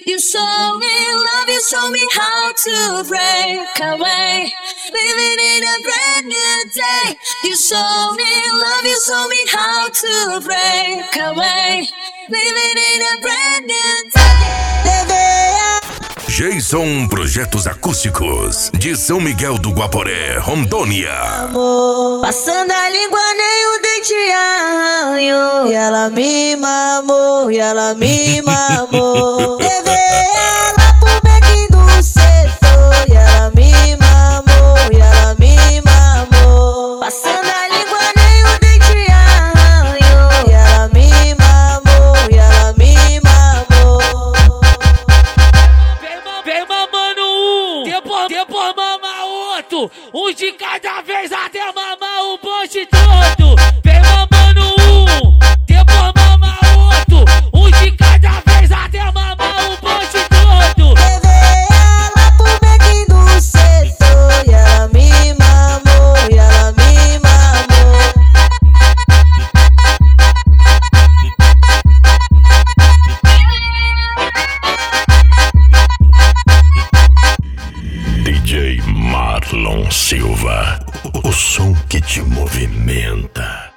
You show me love, you show me how to break away. Living in a brand new day. You show me love, you show me how to break away. Living in a brand new day. Jason Projetos Acústicos de São Miguel do Guaporé, Rondônia. Amor, passando a língua nem o dente arranho. E ela me mamou, e ela me mamou. Levei ela pro bequinho do setor. E ela me mamou, e ela me mamou. Passando a língua nem o dente arranho. E ela me mamou, e ela me mamou. Vem mamando um, depois mama outro. Um de cada vez até mamar o bonde todo. Vem mamando um, depois mama outro. Um de cada vez até mamar o bonde todo. Levei ela pro bequinho do setor. E ela me mamou, e ela me mamou. DJ Marlon Silva, o som que te movimenta.